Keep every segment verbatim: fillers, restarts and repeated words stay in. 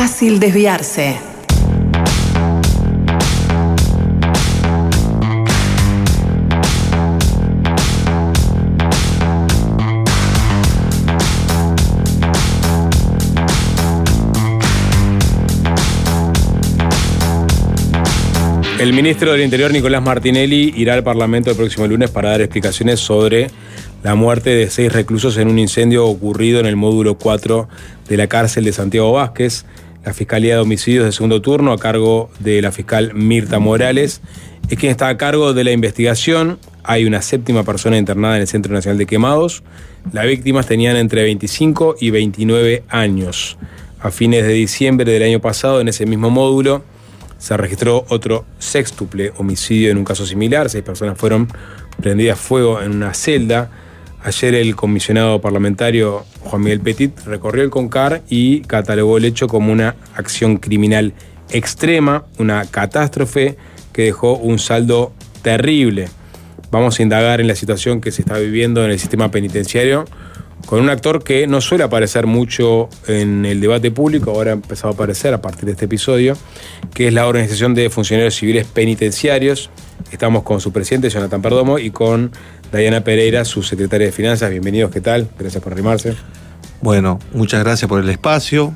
fácil desviarse. El ministro del Interior, Nicolás Martinelli, irá al Parlamento el próximo lunes para dar explicaciones sobre la muerte de seis reclusos en un incendio ocurrido en el módulo cuatro de la cárcel de Santiago Vázquez. La Fiscalía de Homicidios de segundo turno, a cargo de la fiscal Mirta Morales, es quien está a cargo de la investigación. Hay una séptima persona internada en el Centro Nacional de Quemados. Las víctimas tenían entre veinticinco y veintinueve años. A fines de diciembre del año pasado, en ese mismo módulo, se registró otro sextuple homicidio en un caso similar. Seis personas fueron prendidas fuego en una celda. Ayer el comisionado parlamentario Juan Miguel Petit recorrió el CONCAR y catalogó el hecho como una acción criminal extrema, una catástrofe que dejó un saldo terrible. Vamos a indagar en la situación que se está viviendo en el sistema penitenciario con un actor que no suele aparecer mucho en el debate público, ahora ha empezado a aparecer a partir de este episodio, que es la Organización de Funcionarios Civiles Penitenciarios. Estamos con su presidente, Jonathan Perdomo, y con Dayana Pereira, su secretaria de Finanzas. Bienvenidos, ¿qué tal? Gracias por arrimarse. Bueno, muchas gracias por el espacio.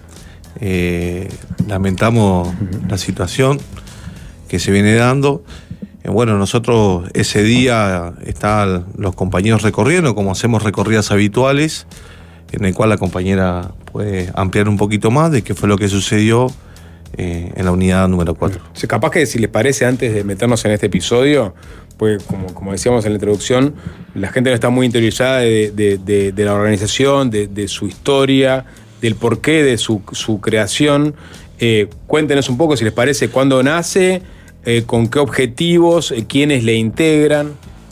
Eh, lamentamos uh-huh. la situación que se viene dando. Bueno, nosotros ese día están los compañeros recorriendo, como hacemos recorridas habituales, en el cual la compañera puede ampliar un poquito más de qué fue lo que sucedió eh, en la unidad número cuatro. O sea, capaz que si les parece, antes de meternos en este episodio, pues como, como decíamos en la introducción, la gente no está muy interiorizada de, de, de, de la organización, de, de su historia, del porqué de su, su creación. Eh, cuéntenos un poco, si les parece, cuándo nace, Eh, con qué objetivos, eh, quiénes le integran.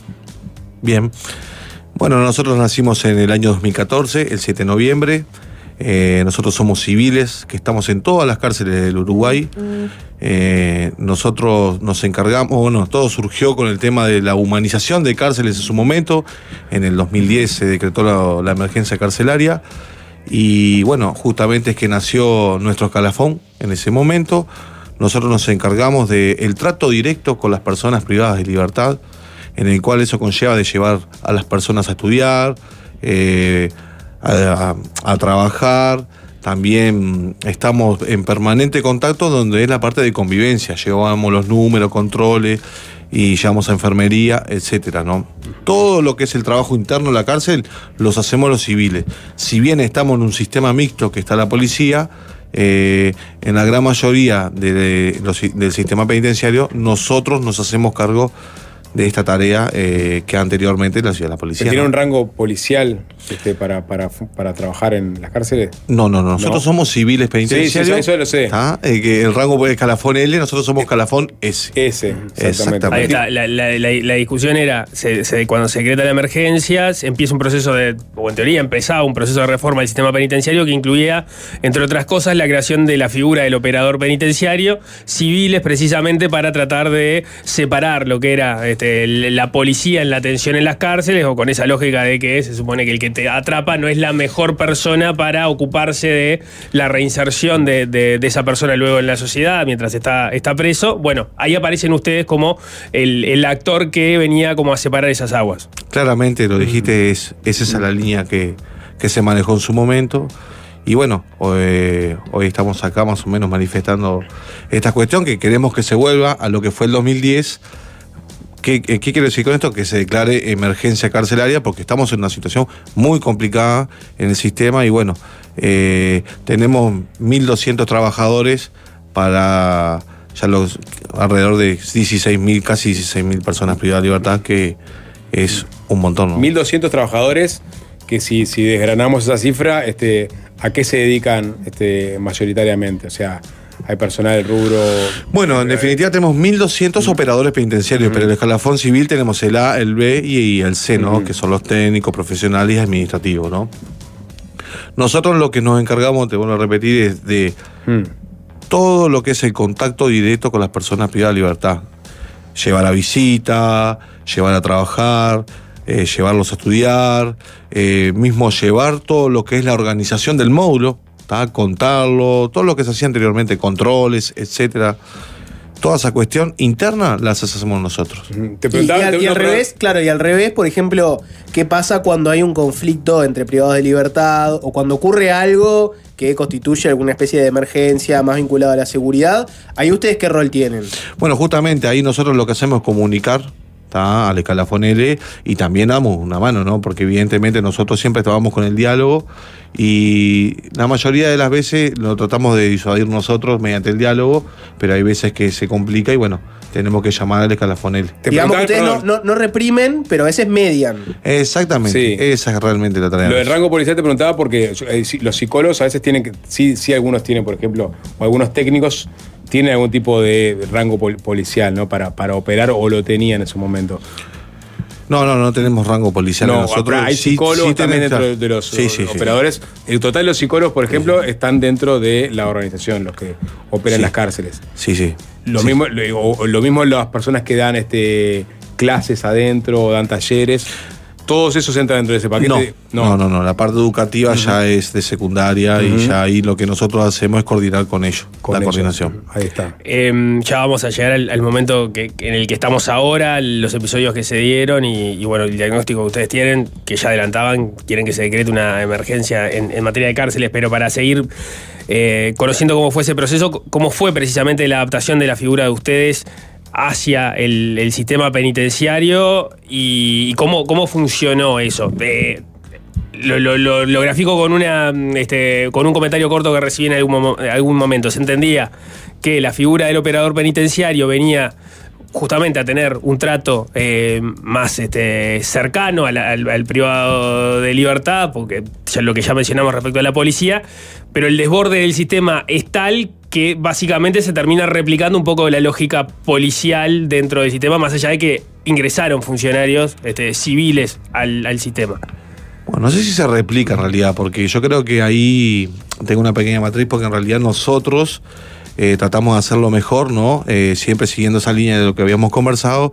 Bien. Bueno, nosotros nacimos en el año dos mil catorce, el siete de noviembre. Eh, nosotros somos civiles, que estamos en todas las cárceles del Uruguay. Eh, nosotros nos encargamos, bueno, todo surgió con el tema de la humanización de cárceles en su momento. En el dos mil diez se decretó la, la emergencia carcelaria. Y bueno, justamente es que nació nuestro escalafón en ese momento. Nosotros nos encargamos del trato directo con las personas privadas de libertad, en el cual eso conlleva de llevar a las personas a estudiar, eh, a, a, a trabajar. También estamos en permanente contacto donde es la parte de convivencia. Llevamos los números, controles y llevamos a enfermería, etcétera, ¿no? Todo lo que es el trabajo interno en la cárcel los hacemos los civiles. Si bien estamos en un sistema mixto que está la policía, Eh, en la gran mayoría de, de los, del sistema penitenciario, nosotros nos hacemos cargo de esta tarea eh, que anteriormente la hacía la policía. ¿Tiene ¿no? un rango policial este, para, para, para trabajar en las cárceles? No, no, no. Nosotros ¿No? somos civiles penitenciarios. Sí, sí, eso lo sé. Eh, que el rango es escalafón L, nosotros somos escalafón S. S, exactamente. exactamente. Ahí está. La, la, la, la discusión era, se, se, cuando se decreta la emergencia, se empieza un proceso de, o en teoría empezaba un proceso de reforma del sistema penitenciario que incluía, entre otras cosas, la creación de la figura del operador penitenciario, civiles precisamente para tratar de separar lo que era este, la policía en la atención en las cárceles, o con esa lógica de que se supone que el que te atrapa no es la mejor persona para ocuparse de la reinserción de, de, de esa persona luego en la sociedad mientras está, está preso. Bueno, ahí aparecen ustedes como el, el actor que venía como a separar esas aguas. Claramente lo dijiste, es, es esa la línea que, que se manejó en su momento. Y bueno, hoy, hoy estamos acá más o menos manifestando esta cuestión, que queremos que se vuelva a lo que fue el dos mil diez. ¿Qué, ¿Qué quiero decir con esto? Que se declare emergencia carcelaria, porque estamos en una situación muy complicada en el sistema y bueno, eh, tenemos mil doscientos trabajadores para ya los alrededor de dieciséis mil, casi dieciséis mil personas privadas de libertad, que es un montón, ¿no? mil doscientos trabajadores que si, si desgranamos esa cifra, este, ¿a qué se dedican este, mayoritariamente? O sea, hay personal del rubro. Bueno, en definitiva tenemos mil doscientos uh-huh. operadores penitenciarios, uh-huh. pero en el escalafón civil tenemos el A, el B y, y el C, ¿no? Uh-huh. Que son los técnicos, profesionales y administrativos, ¿no? Nosotros lo que nos encargamos, te vuelvo a repetir, es de uh-huh. todo lo que es el contacto directo con las personas privadas de libertad. Llevar a visita, llevar a trabajar, eh, llevarlos a estudiar, eh, mismo llevar todo lo que es la organización del módulo. ¿tá? Contarlo, todo lo que se hacía anteriormente, controles, etcétera. Toda esa cuestión interna las hacemos nosotros. Te y, y, al, y al revés, claro, y al revés, por ejemplo, ¿qué pasa cuando hay un conflicto entre privados de libertad o cuando ocurre algo que constituye alguna especie de emergencia más vinculada a la seguridad? ¿Ahí ustedes qué rol tienen? Bueno, justamente ahí nosotros lo que hacemos es comunicar al escalafón L y también damos una mano, ¿no? Porque evidentemente nosotros siempre estábamos con el diálogo y la mayoría de las veces lo tratamos de disuadir nosotros mediante el diálogo, pero hay veces que se complica y bueno, tenemos que llamar al escalafón L. Digamos que ustedes no, no, no reprimen, pero a veces median. Exactamente, sí. Esa es realmente la tarea. Lo del rango policial te preguntaba porque los psicólogos a veces tienen que, sí, sí algunos tienen, por ejemplo, o algunos técnicos tienen algún tipo de rango pol policial, ¿no? Para, para operar o lo tenían en su momento. No, no, no tenemos rango policial. No, nosotros hay psicólogos sí, sí también dentro claro. de los sí, sí, operadores. Sí. El total de los psicólogos, por ejemplo, sí. están dentro de la organización, los que operan sí. las cárceles. Sí, sí. Lo, sí. Mismo, lo, lo mismo las personas que dan este, clases adentro o dan talleres. Todos esos entran dentro de ese paquete. No, no, no, no. La parte educativa uh-huh. ya es de secundaria uh-huh. y ya ahí lo que nosotros hacemos es coordinar con ellos, con la ellos. coordinación. Ahí está. Eh, ya vamos a llegar al, al momento que, en el que estamos ahora, los episodios que se dieron y, y bueno, el diagnóstico que ustedes tienen, que ya adelantaban, quieren que se decrete una emergencia en, en materia de cárceles, pero para seguir eh, conociendo cómo fue ese proceso, cómo fue precisamente la adaptación de la figura de ustedes hacia el, el sistema penitenciario y, y cómo, cómo funcionó eso. Eh, lo, lo, lo, lo grafico con, una, este, con un comentario corto que recibí en algún, algún momento. Se entendía que la figura del operador penitenciario venía justamente a tener un trato eh, más este, cercano al, al, al privado de libertad, porque ya lo que ya mencionamos respecto a la policía, pero el desborde del sistema es tal que básicamente se termina replicando un poco la lógica policial dentro del sistema, más allá de que ingresaron funcionarios este, civiles al, al sistema. Bueno, no sé si se replica en realidad, porque yo creo que ahí tengo una pequeña matriz, porque en realidad nosotros eh, tratamos de hacerlo mejor, ¿no? Eh, siempre siguiendo esa línea de lo que habíamos conversado,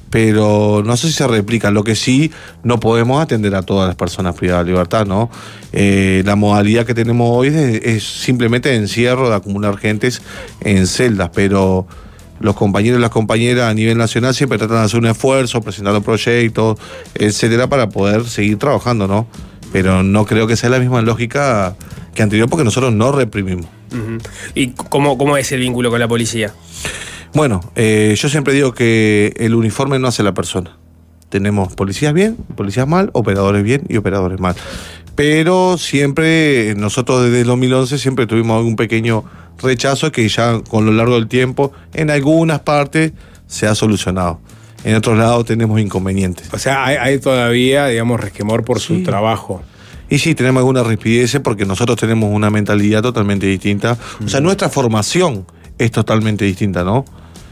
pero no sé si se replica. Lo que sí, no podemos atender a todas las personas privadas de libertad, ¿no? Eh, la modalidad que tenemos hoy es, es simplemente de encierro, de acumular gentes en celdas, pero los compañeros y las compañeras a nivel nacional siempre tratan de hacer un esfuerzo, presentando proyectos, etcétera, para poder seguir trabajando, ¿no? Pero no creo que sea la misma lógica que anterior, porque nosotros no reprimimos. Uh-huh. ¿Y cómo, cómo es el vínculo con la policía? Bueno, eh, yo siempre digo que el uniforme no hace la persona. Tenemos policías bien, policías mal, operadores bien y operadores mal. Pero siempre, nosotros desde el dos mil once siempre tuvimos algún pequeño rechazo que ya con lo largo del tiempo, en algunas partes, se ha solucionado. En otros lados tenemos inconvenientes. O sea, hay, hay todavía, digamos, resquemor por sí. su trabajo. Y sí, tenemos algunas rispideces porque nosotros tenemos una mentalidad totalmente distinta. O sea, nuestra formación es totalmente distinta, ¿no?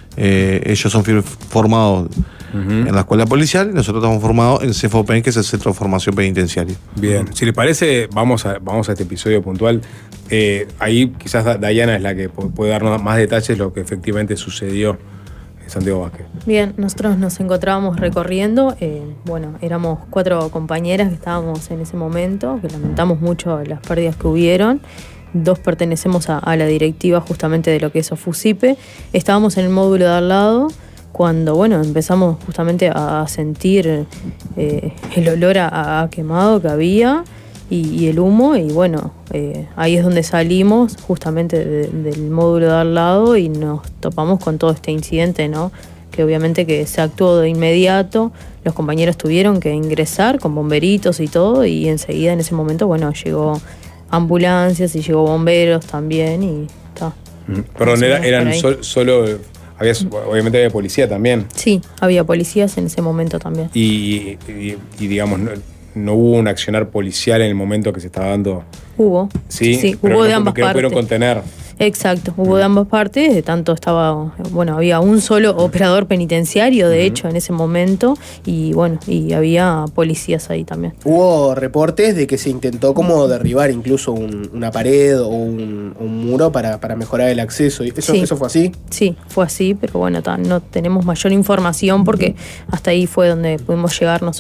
Eh, ellos son formados uh-huh. en la escuela policial y nosotros estamos formados en CEFOPEN, que es el Centro de Formación Penitenciaria. Bien, si les parece, vamos a, vamos a este episodio puntual. Eh, ahí quizás Dayana es la que puede darnos más detalles de lo que efectivamente sucedió en Santiago Vázquez. Bien, nosotros nos encontrábamos recorriendo, eh, bueno, éramos cuatro compañeras que estábamos en ese momento, que lamentamos mucho las pérdidas que hubieron. Dos pertenecemos a, a la directiva justamente de lo que es OFUSIPE. Estábamos en el módulo de al lado cuando, bueno, empezamos justamente a sentir eh, el olor a, a quemado que había y, y el humo, y bueno, eh, ahí es donde salimos justamente de, del módulo de al lado y nos topamos con todo este incidente, ¿no? Que obviamente que se actuó de inmediato, los compañeros tuvieron que ingresar con bomberitos y todo, y enseguida en ese momento, bueno, llegó ambulancias y llegó bomberos también y está. Perdón, era, eran sol, solo, había, obviamente había policía también. Sí, había policías en ese momento también. Y, y, y digamos, no, no hubo un accionar policial en el momento que se estaba dando. Hubo. Sí, sí pero hubo no, de ambas que no partes. pudieron contener. Exacto, hubo de ambas partes, de tanto estaba, bueno, había un solo operador penitenciario, de uh-huh. hecho, en ese momento, y bueno, y había policías ahí también. Hubo reportes de que se intentó como derribar incluso un, una pared o un, un muro para, para mejorar el acceso. ¿Eso, sí. ¿Eso fue así? Sí, fue así, pero bueno, ta, no tenemos mayor información porque hasta ahí fue donde pudimos llegar nosotros.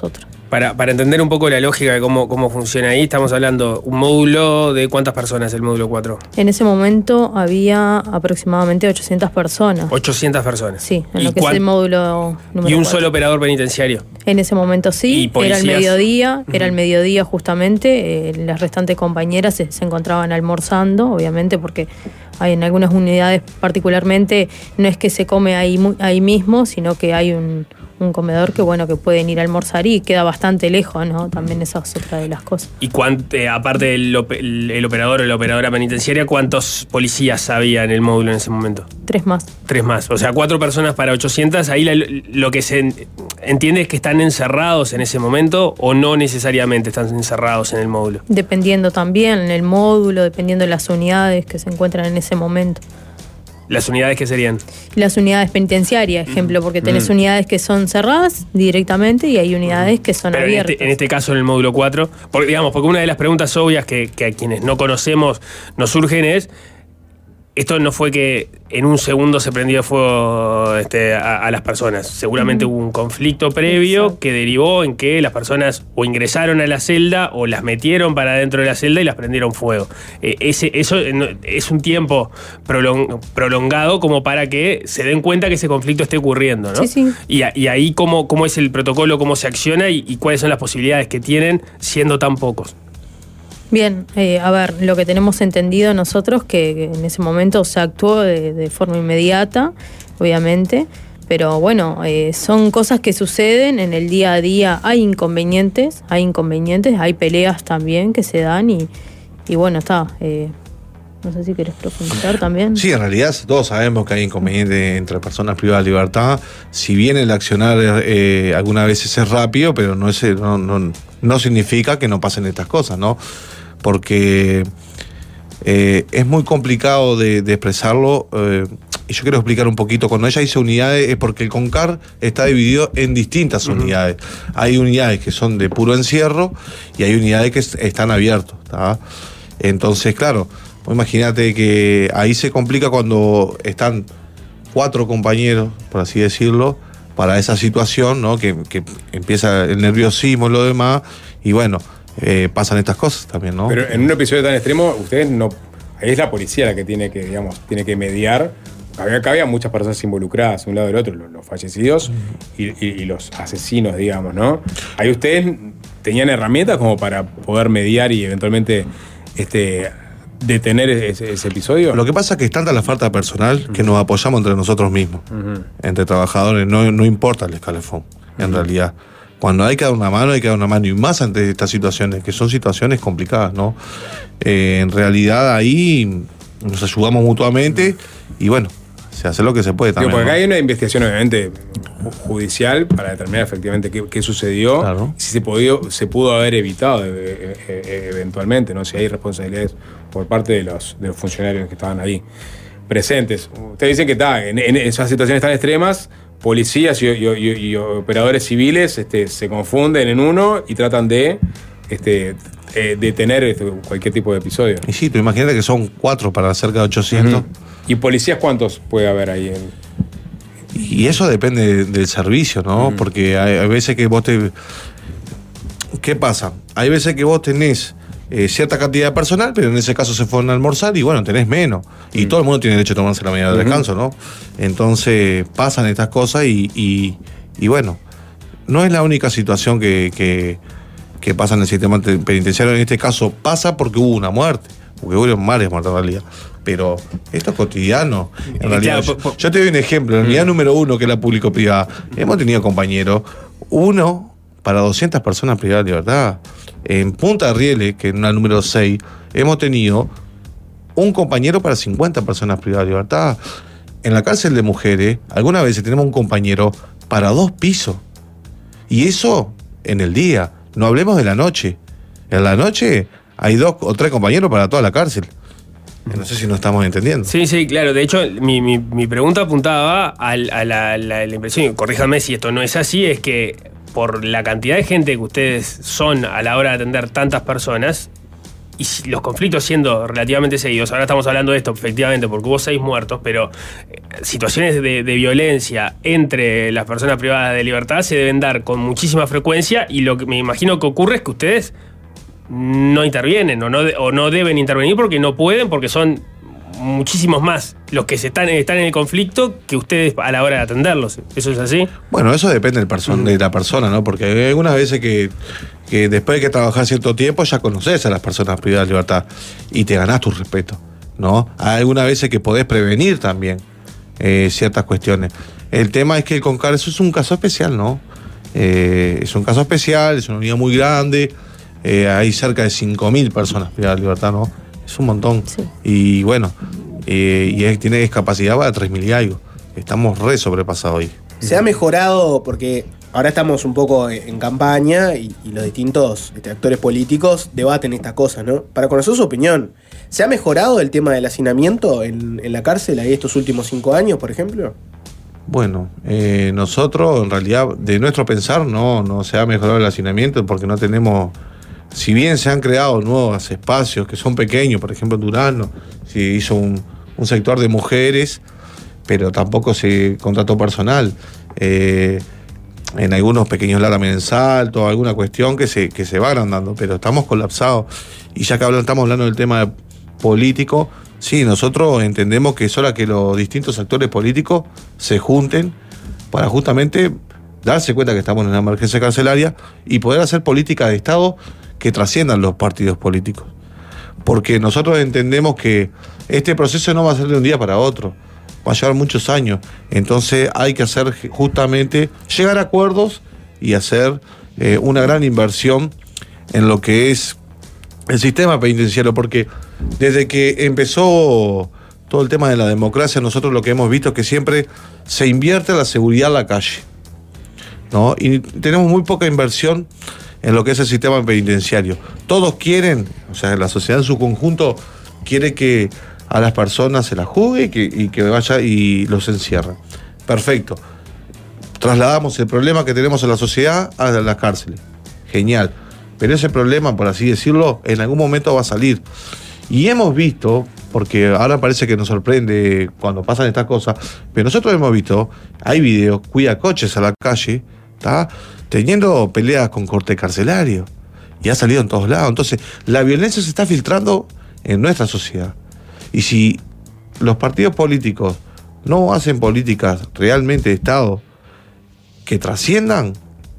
Para, para entender un poco la lógica de cómo, cómo funciona ahí, estamos hablando un módulo de ¿cuántas personas el módulo cuatro? En ese momento había aproximadamente ochocientas personas. ochocientas personas. Sí, en ¿Y lo que es el módulo número ¿Y un cuatro. solo operador penitenciario? En ese momento sí, era el mediodía, era el mediodía justamente, eh, las restantes compañeras se, se encontraban almorzando, obviamente, porque hay en algunas unidades particularmente, no es que se come ahí, ahí mismo, sino que hay un, un comedor que bueno que pueden ir a almorzar y queda bastante lejos, ¿no? También esa es otra de las cosas. ¿Y cuánto, eh, aparte del el, el operador o la operadora penitenciaria, cuántos policías había en el módulo en ese momento? Tres más. Tres más, o sea, cuatro personas para ochocientas, ahí la, lo que se entiende es que están encerrados en ese momento o no necesariamente están encerrados en el módulo. Dependiendo también en el módulo, dependiendo de las unidades que se encuentran en ese momento. ¿Las unidades qué serían? Las unidades penitenciarias, ejemplo, porque tenés mm. unidades que son cerradas directamente y hay unidades que son Pero abiertas. En este, en este caso, en el módulo cuatro, porque, digamos, porque una de las preguntas obvias que, que a quienes no conocemos nos surgen es, esto no fue que en un segundo se prendió fuego este, a, a las personas. Seguramente mm. hubo un conflicto previo Exacto. que derivó en que las personas o ingresaron a la celda o las metieron para dentro de la celda y las prendieron fuego. Eh, ese, eso es un tiempo prolong, prolongado como para que se den cuenta que ese conflicto esté ocurriendo, ¿no? Sí, sí. Y, y ahí cómo, cómo es el protocolo, cómo se acciona y, y cuáles son las posibilidades que tienen siendo tan pocos. Bien, eh, a ver, lo que tenemos entendido nosotros que, que en ese momento se actuó de, de forma inmediata, obviamente, pero bueno, eh, son cosas que suceden en el día a día, hay inconvenientes, hay inconvenientes, hay peleas también que se dan y, y bueno, está, eh, no sé si querés profundizar también. Sí, en realidad todos sabemos que hay inconvenientes entre personas privadas de libertad, si bien el accionar eh, algunas veces es rápido, pero no, es, no, no, no significa que no pasen estas cosas, ¿no? Porque eh, es muy complicado de, de expresarlo, eh, y yo quiero explicar un poquito. Cuando ella dice unidades es porque el CONCAR está dividido en distintas uh-huh. unidades. Hay unidades que son de puro encierro y hay unidades que están abiertas, ¿tá? Entonces, claro, imagínate que ahí se complica cuando están cuatro compañeros, por así decirlo, para esa situación, ¿no? Que, que empieza el nerviosismo y lo demás, y bueno, Eh, pasan estas cosas también, ¿no? Pero en un episodio tan extremo, ustedes no. Ahí es la policía la que tiene que, digamos, tiene que mediar. Acá había muchas personas involucradas, un lado del otro, los, los fallecidos y, y, y los asesinos, digamos, ¿no? Ahí ustedes tenían herramientas como para poder mediar y eventualmente este, detener ese, ese episodio. Lo que pasa es que es tanta la falta personal uh-huh. que nos apoyamos entre nosotros mismos, uh-huh. entre trabajadores, no, no importa el escalafón, uh-huh. en realidad. Cuando hay que dar una mano, hay que dar una mano, y más ante estas situaciones, que son situaciones complicadas, ¿no? Eh, en realidad ahí nos ayudamos mutuamente y bueno, se hace lo que se puede también. Digo, porque ¿no? acá hay una investigación obviamente judicial para determinar efectivamente qué, qué sucedió, claro. y si se, podió, se pudo haber evitado eh, eh, eventualmente, ¿no? Si hay responsabilidades por parte de los, de los funcionarios que estaban ahí presentes. Ustedes dicen que está, en, en esas situaciones tan extremas, policías y, y, y, y operadores civiles este, se confunden en uno y tratan de este, eh, detener este, cualquier tipo de episodio. Y sí, tú imagínate que son cuatro para cerca de ochocientos. Uh-huh. ¿Y policías cuántos puede haber ahí? En... Y eso depende del servicio, ¿no? Uh-huh. Porque hay, hay veces que vos te... ¿Qué pasa? Hay veces que vos tenés Eh, cierta cantidad de personal, pero en ese caso se fueron a almorzar y bueno, tenés menos. Y mm. todo el mundo tiene derecho a tomarse la medida de descanso, ¿no? Entonces pasan estas cosas y, y, y bueno, no es la única situación que, que, que pasa en el sistema penitenciario. En este caso pasa porque hubo una muerte, porque hubo varias muertes en realidad. Pero esto es cotidiano. En realidad, yo, yo te doy un ejemplo. En la unidad número uno, que es la público-privada, hemos tenido compañeros, uno para doscientas personas privadas de libertad. En Punta de Rieles, que es una número seis, hemos tenido un compañero para cincuenta personas privadas de libertad. En la cárcel de mujeres, algunas veces tenemos un compañero para dos pisos. Y eso en el día. No hablemos de la noche. En la noche hay dos o tres compañeros para toda la cárcel. No sé si nos estamos entendiendo. Sí, sí, claro. De hecho, mi, mi, mi pregunta apuntaba a, a la, la, la impresión, corríjame si esto no es así, es que por la cantidad de gente que ustedes son a la hora de atender tantas personas, y si los conflictos siendo relativamente seguidos, ahora estamos hablando de esto efectivamente porque hubo seis muertos, pero eh, situaciones de, de violencia entre las personas privadas de libertad se deben dar con muchísima frecuencia, y lo que me imagino que ocurre es que ustedes no intervienen o no, o no deben intervenir porque no pueden, porque son muchísimos más los que se están, están en el conflicto que ustedes a la hora de atenderlos. ¿Eso es así? Bueno, eso depende del person- de la persona, ¿no? Porque hay algunas veces que, que después de que trabajar cierto tiempo ya conoces a las personas privadas de libertad y te ganás tu respeto, ¿no? Hay algunas veces que podés prevenir también eh, ciertas cuestiones. El tema es que el CONCAR eso es un caso especial, ¿no? Eh, es un caso especial, es una unidad muy grande, eh, hay cerca de cinco mil personas privadas de libertad, ¿no? Es un montón. Sí. Y bueno, eh, y es, tiene discapacidad para tres mil y algo. Estamos re sobrepasados hoy. Se ha mejorado porque ahora estamos un poco en campaña y, y los distintos este, actores políticos debaten estas cosas, ¿no? Para conocer su opinión, ¿se ha mejorado el tema del hacinamiento en, en la cárcel ahí estos últimos cinco años, por ejemplo? Bueno, eh, nosotros en realidad, de nuestro pensar, no, no se ha mejorado el hacinamiento porque no tenemos... Si bien se han creado nuevos espacios que son pequeños, por ejemplo en Durazno se hizo un, un sector de mujeres, pero tampoco se contrató personal. Eh, en algunos pequeños Lara en Salto, alguna cuestión que se, que se van dando, pero estamos colapsados. Y ya que hablamos, estamos hablando del tema político, sí, nosotros entendemos que es hora que los distintos actores políticos se junten para justamente darse cuenta que estamos en una emergencia carcelaria y poder hacer políticas de Estado que trasciendan los partidos políticos. Porque nosotros entendemos que este proceso no va a ser de un día para otro, va a llevar muchos años. Entonces hay que hacer justamente, llegar a acuerdos y hacer eh, una gran inversión en lo que es el sistema penitenciario, porque desde que empezó todo el tema de la democracia, nosotros lo que hemos visto es que siempre se invierte la seguridad en la calle, ¿no? Y tenemos muy poca inversión en lo que es el sistema penitenciario. Todos quieren, o sea, la sociedad en su conjunto quiere que a las personas se las juzgue y que, y que vaya y los encierre. Perfecto. Trasladamos el problema que tenemos en la sociedad a las cárceles. Genial. Pero ese problema, por así decirlo, en algún momento va a salir. Y hemos visto, porque ahora parece que nos sorprende cuando pasan estas cosas, pero nosotros hemos visto, hay videos, cuida coches a la calle, ¿está? Teniendo peleas con corte carcelario. Y ha salido en todos lados. Entonces, la violencia se está filtrando en nuestra sociedad. Y si los partidos políticos no hacen políticas realmente de Estado que trasciendan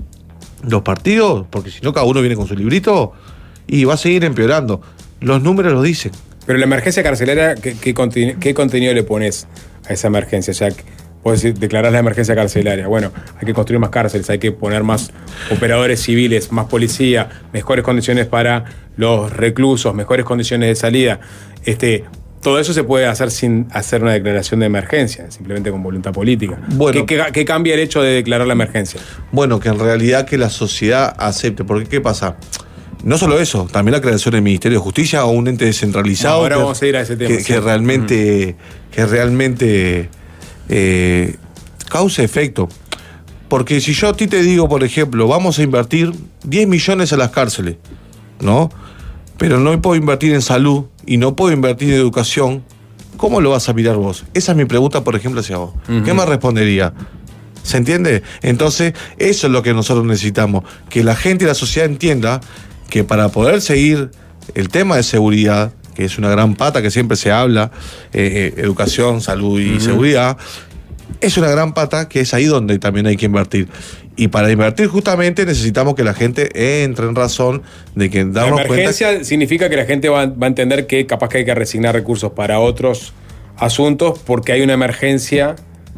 los partidos, porque si no cada uno viene con su librito y va a seguir empeorando. Los números lo dicen. Pero la emergencia carcelaria, ¿qué, qué, contenido, qué contenido le pones a esa emergencia? O sea, puedes declarar la emergencia carcelaria. Bueno, hay que construir más cárceles, hay que poner más operadores civiles, más policía, mejores condiciones para los reclusos, mejores condiciones de salida. Este, todo eso se puede hacer sin hacer una declaración de emergencia, simplemente con voluntad política. Bueno, ¿Qué, qué, qué cambia el hecho de declarar la emergencia? Bueno, que en realidad que la sociedad acepte. Porque ¿qué pasa? No solo eso, también la creación del Ministerio de Justicia o un ente descentralizado. No, ahora que, vamos a ir a ese tema. Que, sí. que realmente, uh-huh. que realmente eh, cause efecto. Porque si yo a ti te digo, por ejemplo, vamos a invertir diez millones a las cárceles, ¿no? Pero no puedo invertir en salud y no puedo invertir en educación, ¿cómo lo vas a mirar vos? Esa es mi pregunta, por ejemplo, hacia vos. Uh-huh. ¿Qué me respondería? ¿Se entiende? Entonces, eso es lo que nosotros necesitamos, que la gente y la sociedad entienda que para poder seguir el tema de seguridad, que es una gran pata que siempre se habla, eh, educación, salud y uh-huh. seguridad, es una gran pata que es ahí donde también hay que invertir. Y para invertir justamente necesitamos que la gente entre en razón de que darnos cuenta... La emergencia cuenta... significa que la gente va, va a entender que capaz que hay que resignar recursos para otros asuntos porque hay una emergencia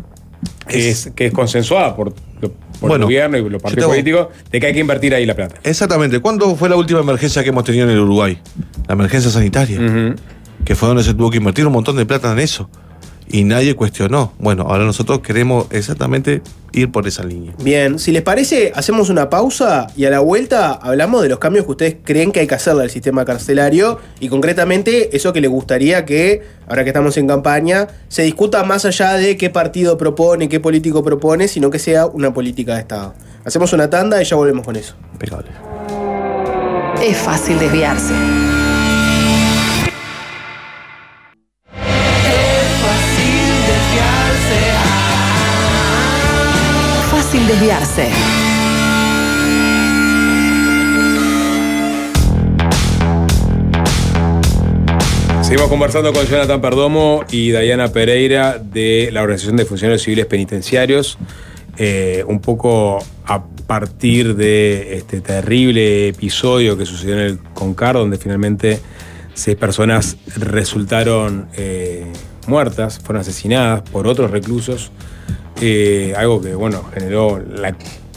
que es, es, que es consensuada por, por bueno, el gobierno y los partidos tengo... políticos de que hay que invertir ahí la plata. Exactamente. ¿Cuándo fue la última emergencia que hemos tenido en el Uruguay? La emergencia sanitaria. Uh-huh. Que fue donde se tuvo que invertir un montón de plata en eso. Y nadie cuestionó. Bueno, ahora nosotros queremos exactamente ir por esa línea. Bien, si les parece, hacemos una pausa y a la vuelta hablamos de los cambios que ustedes creen que hay que hacerle al sistema carcelario y concretamente eso que les gustaría que, ahora que estamos en campaña, se discuta más allá de qué partido propone, qué político propone, sino que sea una política de Estado. Hacemos una tanda y ya volvemos con eso. Impecable. Es fácil desviarse. cambiarse. Seguimos conversando con Jonathan Perdomo y Dayana Pereira de la Organización de Funcionarios Civiles Penitenciarios, eh, un poco a partir de este terrible episodio que sucedió en el CONCAR, donde finalmente seis personas resultaron eh, muertas, fueron asesinadas por otros reclusos, eh, algo que bueno generó la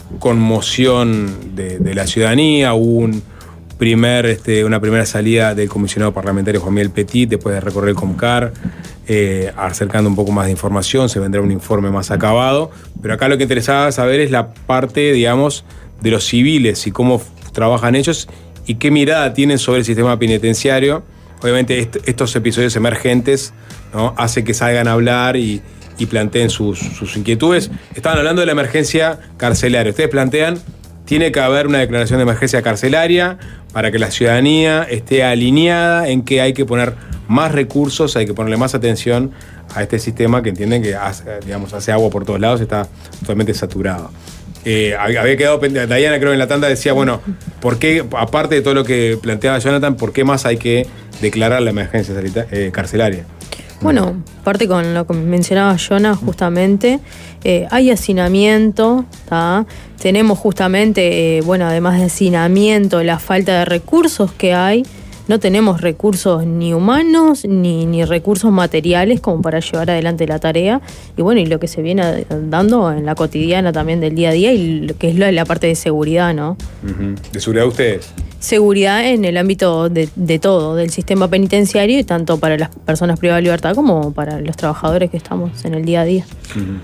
conmoción de, de la ciudadanía. Hubo un primer, este, una primera salida del comisionado parlamentario Juan Miguel Petit después de recorrer el CONCAR, eh, acercando un poco más de información. Se vendrá un informe más acabado, pero acá lo que interesaba saber es la parte, digamos, de los civiles y cómo trabajan ellos y qué mirada tienen sobre el sistema penitenciario. Obviamente est- estos episodios emergentes, ¿no?, hace que salgan a hablar y, y planteen sus, sus inquietudes. Estaban hablando de la emergencia carcelaria. Ustedes plantean, tiene que haber una declaración de emergencia carcelaria para que la ciudadanía esté alineada en que hay que poner más recursos, hay que ponerle más atención a este sistema que entienden que hace, digamos, hace agua por todos lados, está totalmente saturado. Eh, había quedado pendiente, Dayana creo en la tanda decía, bueno, ¿por qué, aparte de todo lo que planteaba Jonathan, por qué más hay que declarar la emergencia eh, carcelaria? Bueno, parte con lo que mencionaba Jonah, justamente, eh, hay hacinamiento, ¿tá? Tenemos justamente, eh, bueno, además de hacinamiento, la falta de recursos que hay. No tenemos recursos ni humanos ni, ni recursos materiales como para llevar adelante la tarea. Y bueno, y lo que se viene dando en la cotidiana también del día a día, y lo que es la, la parte de seguridad, ¿no? Uh-huh. ¿De seguridad de ustedes? Seguridad en el ámbito de, de todo, del sistema penitenciario, y tanto para las personas privadas de libertad como para los trabajadores que estamos en el día a día. Uh-huh.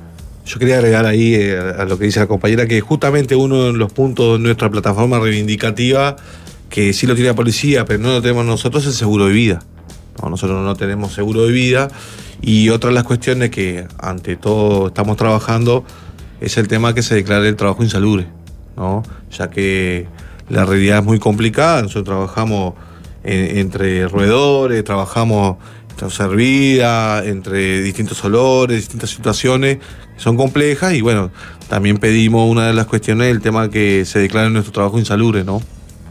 Yo quería agregar ahí eh, a lo que dice la compañera, que justamente uno de los puntos de nuestra plataforma reivindicativa, que sí lo tiene la policía, pero no lo tenemos nosotros, es el seguro de vida. No, nosotros no tenemos seguro de vida. Y otra de las cuestiones que ante todo estamos trabajando es el tema que se declare el trabajo insalubre, ¿no? Ya que la realidad es muy complicada. Nosotros trabajamos en, entre roedores, trabajamos en servida, entre distintos olores, distintas situaciones que son complejas, y bueno, también pedimos una de las cuestiones, el tema que se declare nuestro trabajo insalubre, ¿no?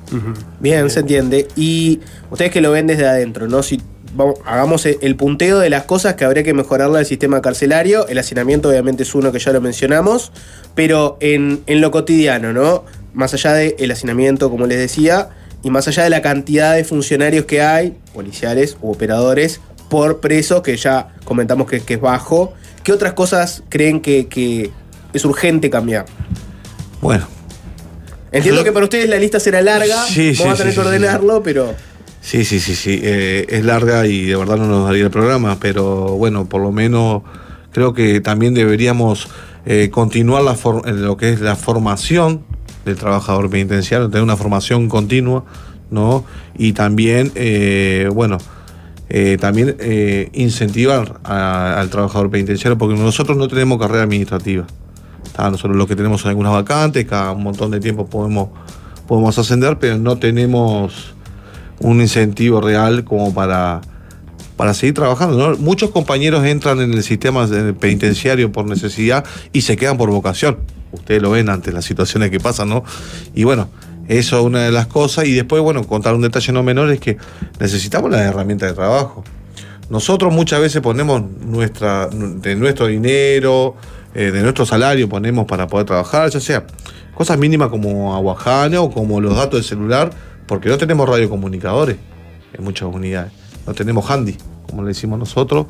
Bien, se entiende. Y ustedes que lo ven desde adentro, ¿no? Si vamos, hagamos el punteo de las cosas que habría que mejorarle al sistema carcelario. El hacinamiento obviamente es uno que ya lo mencionamos, pero en, en lo cotidiano, ¿no? Más allá del hacinamiento, como les decía, y más allá de la cantidad de funcionarios que hay, policiales u operadores, por presos, que ya comentamos que, que es bajo, ¿qué otras cosas creen que, que es urgente cambiar? Bueno, entiendo que para ustedes la lista será larga, sí, vamos sí, a tener sí, que ordenarlo, sí. pero... Sí, sí, sí, sí. Eh, es larga y de verdad no nos daría el programa, pero bueno, por lo menos creo que también deberíamos eh, continuar la for- en lo que es la formación del trabajador penitenciario, tener una formación continua, ¿no? Y también, eh, bueno, eh, también eh, incentivar a, al trabajador penitenciario, porque nosotros no tenemos carrera administrativa. ¿Tá? Nosotros lo que tenemos son algunas vacantes, cada un montón de tiempo podemos, podemos ascender, pero no tenemos un incentivo real como para, para seguir trabajando, ¿no? Muchos compañeros entran en el sistema penitenciario por necesidad y se quedan por vocación. Ustedes lo ven ante las situaciones que pasan, ¿no? Y bueno, eso es una de las cosas. Y después, bueno, contar un detalle no menor es que necesitamos las herramientas de trabajo. Nosotros muchas veces ponemos nuestra, de nuestro dinero, eh, de nuestro salario, ponemos para poder trabajar, ya sea cosas mínimas como aguajana o como los datos del celular, porque no tenemos radiocomunicadores en muchas unidades, no tenemos handy, como le decimos nosotros,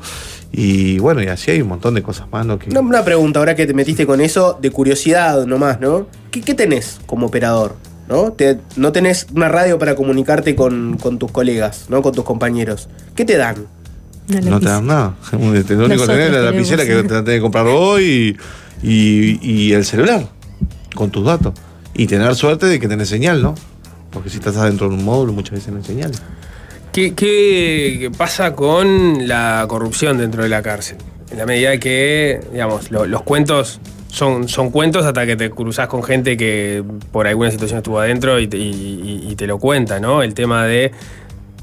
y bueno, y así hay un montón de cosas más, ¿no? Que... Una, una pregunta, ahora que te metiste con eso, de curiosidad nomás, ¿no? ¿Qué, qué tenés como operador? ¿No? Te, no tenés una radio para comunicarte con, con tus colegas, ¿no? Con tus compañeros. ¿Qué te dan? No te dan nada. Lo único que tenés es la lapicera que te tenés que comprar hoy y, y, y el celular con tus datos. Y tener suerte de que tenés señal, ¿no? Porque si estás adentro de un módulo muchas veces no hay señal. ¿Qué, qué pasa con la corrupción dentro de la cárcel? En la medida que, digamos, lo, los cuentos son, son cuentos hasta que te cruzás con gente que por alguna situación estuvo adentro y te, y, y te lo cuenta, ¿no? El tema de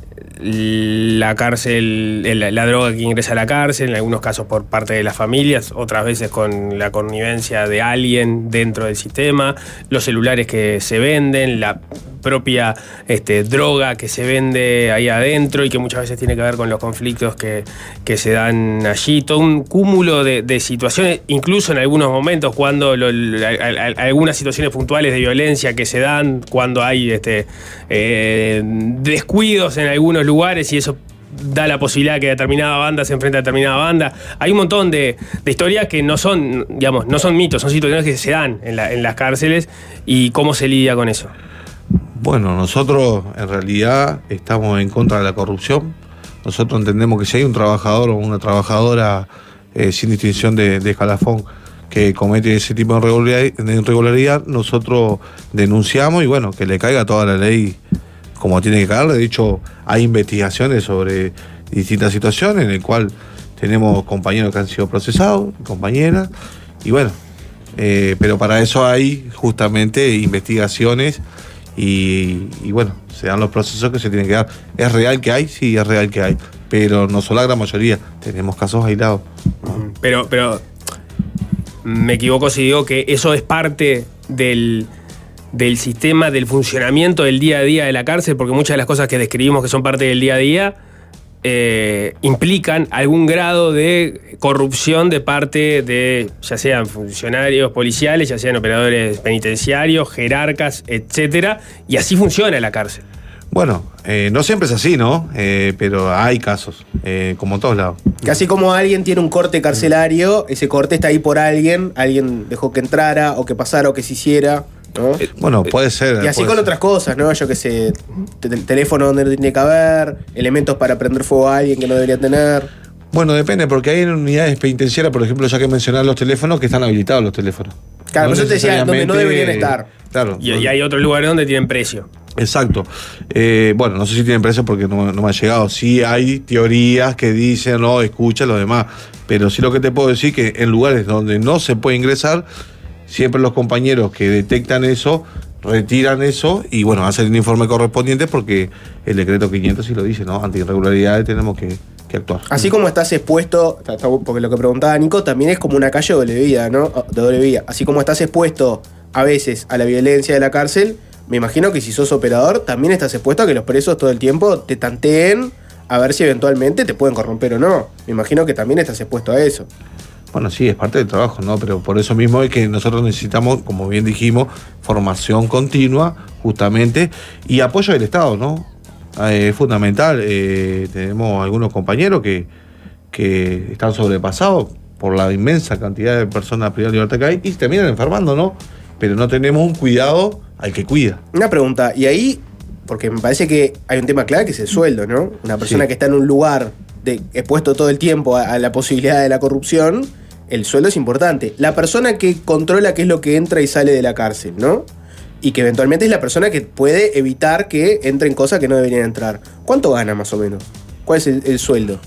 la cárcel, la, la droga que ingresa a la cárcel, en algunos casos por parte de las familias, otras veces con la connivencia de alguien dentro del sistema, los celulares que se venden, la propia este, droga que se vende ahí adentro y que muchas veces tiene que ver con los conflictos que, que se dan allí, todo un cúmulo de, de situaciones, incluso en algunos momentos cuando lo, lo, algunas situaciones puntuales de violencia que se dan, cuando hay este, eh, descuidos en algunos lugares y eso da la posibilidad que determinada banda se enfrente a determinada banda. Hay un montón de, de historias que no son, digamos, no son mitos, son situaciones que se dan en, la, en las cárceles y cómo se lidia con eso. Bueno, nosotros en realidad estamos en contra de la corrupción. Nosotros entendemos que si hay un trabajador o una trabajadora eh, sin distinción de, de escalafón que comete ese tipo de irregularidad, de irregularidad, nosotros denunciamos y bueno, que le caiga toda la ley como tiene que caerle. De hecho, hay investigaciones sobre distintas situaciones en el cual tenemos compañeros que han sido procesados, compañeras, y bueno, eh, pero para eso hay justamente investigaciones. Y, y bueno, se dan los procesos que se tienen que dar. ¿Es real que hay? Sí, es real que hay. Pero no son la gran mayoría. Tenemos casos aislados, ¿no? Pero, pero me equivoco si digo que eso es parte del, del sistema, del funcionamiento del día a día de la cárcel, porque muchas de las cosas que describimos que son parte del día a día eh, implican algún grado de corrupción de parte de, ya sean funcionarios policiales, ya sean operadores penitenciarios, jerarcas, etcétera, y así funciona la cárcel. Bueno, eh, no siempre es así, ¿no? Eh, pero hay casos, eh, como en todos lados. Casi como alguien tiene un corte carcelario, ese corte está ahí por alguien, alguien dejó que entrara, o que pasara, o que se hiciera, ¿no? Bueno, puede ser. Y así puede con ser. otras cosas, ¿no? Yo qué sé, el teléfono donde no tiene que haber, elementos para prender fuego a alguien que no debería tener. Bueno, depende, porque hay en unidades penitenciarias, por ejemplo, ya que mencionar los teléfonos, que están habilitados los teléfonos. Claro, no yo te decía donde no deberían estar. Claro. Y, y hay otros lugares donde tienen precio. Exacto. Eh, bueno, no sé si tienen precio porque no, no me ha llegado. Sí hay teorías que dicen, no, escucha lo demás. Pero sí lo que te puedo decir que en lugares donde no se puede ingresar, siempre los compañeros que detectan eso, retiran eso y bueno, hacen el informe correspondiente porque el decreto quinientos sí lo dice, ¿no? Ante irregularidades tenemos que, que actuar. Así como estás expuesto, porque lo que preguntaba Nico también es como una calle de doble vía, ¿no? De doble vía. Así como estás expuesto a veces a la violencia de la cárcel, me imagino que si sos operador también estás expuesto a que los presos todo el tiempo te tanteen a ver si eventualmente te pueden corromper o no. Me imagino que también estás expuesto a eso. Bueno, sí, es parte del trabajo, ¿no? Pero por eso mismo es que nosotros necesitamos, como bien dijimos, formación continua, justamente, y apoyo del Estado, ¿no? Eh, es fundamental. Eh, tenemos algunos compañeros que, que están sobrepasados por la inmensa cantidad de personas privadas de libertad que hay y se terminan enfermando, ¿no? Pero no tenemos un cuidado al que cuida. Una pregunta, y ahí, porque me parece que hay un tema clave que es el sueldo, ¿no? Una persona sí. que está en un lugar de, expuesto todo el tiempo a, a la posibilidad de la corrupción, el sueldo es importante. La persona que controla qué es lo que entra y sale de la cárcel, ¿no? Y que eventualmente es la persona que puede evitar que entren cosas que no deberían entrar. ¿Cuánto gana más o menos? ¿Cuál es el, el sueldo?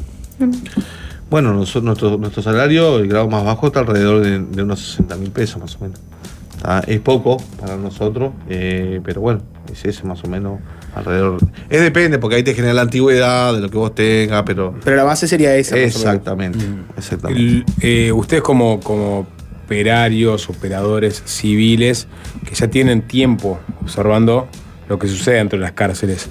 Bueno, nosotros, nuestro, nuestro salario, el grado más bajo, está alrededor de, de unos sesenta mil pesos más o menos. ¿Tá? Es poco para nosotros, eh, pero bueno, es ese más o menos alrededor. Es depende, porque ahí te genera la antigüedad de lo que vos tengas, pero. Pero la base sería esa. Exactamente. Más o menos. exactamente. El, eh, ustedes como, como operarios, operadores civiles, que ya tienen tiempo observando lo que sucede dentro de las cárceles,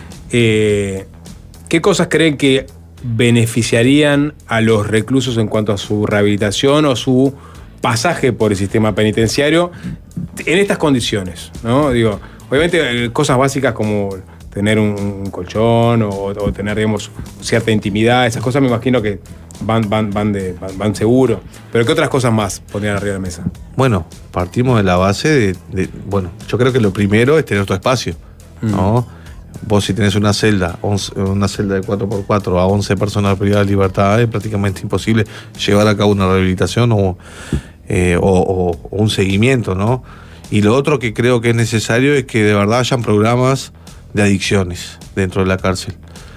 eh, ¿qué cosas creen que beneficiarían a los reclusos en cuanto a su rehabilitación o su pasaje por el sistema penitenciario en estas condiciones, ¿no? Digo, obviamente cosas básicas como tener un, un colchón o, o tener, digamos, cierta intimidad, esas cosas me imagino que van, van, van, de, van, van seguro. Pero ¿qué otras cosas más pondrían arriba de la mesa? Bueno, partimos de la base de, de bueno, yo creo que lo primero es tener tu espacio, ¿no? Mm. Vos si tenés una celda, once, una celda de cuatro por cuatro a once personas privadas de libertad, es prácticamente imposible llevar a cabo una rehabilitación o, eh, o, o, o un seguimiento, ¿no? Y lo otro que creo que es necesario es que de verdad hayan programas de adicciones dentro de la cárcel,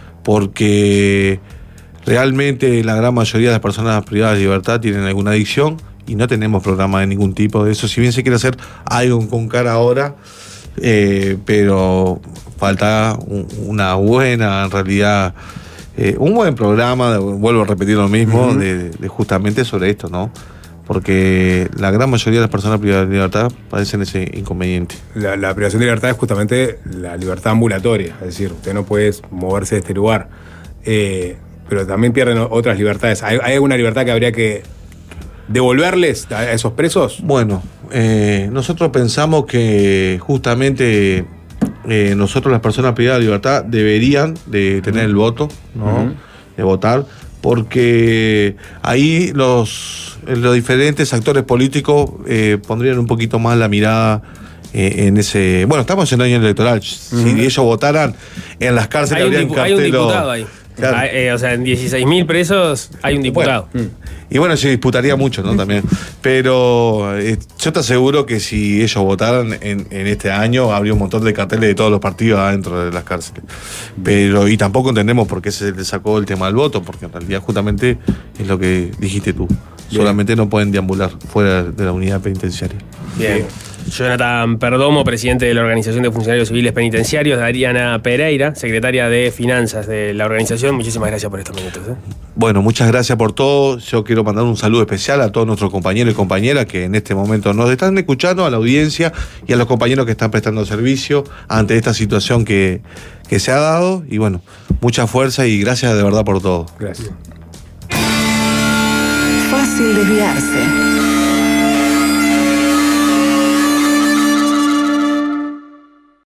porque realmente la gran mayoría de las personas privadas de libertad tienen alguna adicción y no tenemos programa de ningún tipo de eso. Si bien se quiere hacer algo con cara ahora, eh, pero falta un, una buena, en realidad, eh, un buen programa, vuelvo a repetir lo mismo, uh-huh. de, de justamente sobre esto, ¿no? Porque la gran mayoría de las personas privadas de libertad padecen ese inconveniente. La, la privación de libertad es justamente la libertad ambulatoria, es decir, usted no puede moverse de este lugar, eh, pero también pierden otras libertades. ¿Hay, ¿Hay alguna libertad que habría que devolverles a esos presos? Bueno, eh, nosotros pensamos que justamente eh, nosotros las personas privadas de libertad deberían de tener el voto, ¿no? Uh-huh. De votar, porque ahí los, los diferentes actores políticos eh, pondrían un poquito más la mirada eh, en ese... Bueno, estamos en el año electoral. Uh-huh. Si ellos votaran en las cárceles, hay habrían un, dipu- hay un diputado ahí. Claro. Ah, eh, o sea, en dieciséis mil presos hay un diputado. Bueno, y bueno, se disputaría mucho, ¿no? También. Pero eh, yo te aseguro que si ellos votaran en, en este año, habría un montón de carteles de todos los partidos adentro de las cárceles. Pero, y tampoco entendemos por qué se le sacó el tema del voto, porque en realidad justamente es lo que dijiste tú. Bien. Solamente no pueden deambular fuera de la unidad penitenciaria. Bien. Bien. Jonathan Perdomo, presidente de la Organización de Funcionarios Civiles Penitenciarios, Adriana Pereira, secretaria de Finanzas de la organización. Muchísimas gracias por estos minutos. ¿eh? Bueno, muchas gracias por todo. Yo quiero mandar un saludo especial a todos nuestros compañeros y compañeras que en este momento nos están escuchando, a la audiencia y a los compañeros que están prestando servicio ante esta situación que, que se ha dado. Y bueno, mucha fuerza y gracias de verdad por todo. Gracias. Fácil desviarse.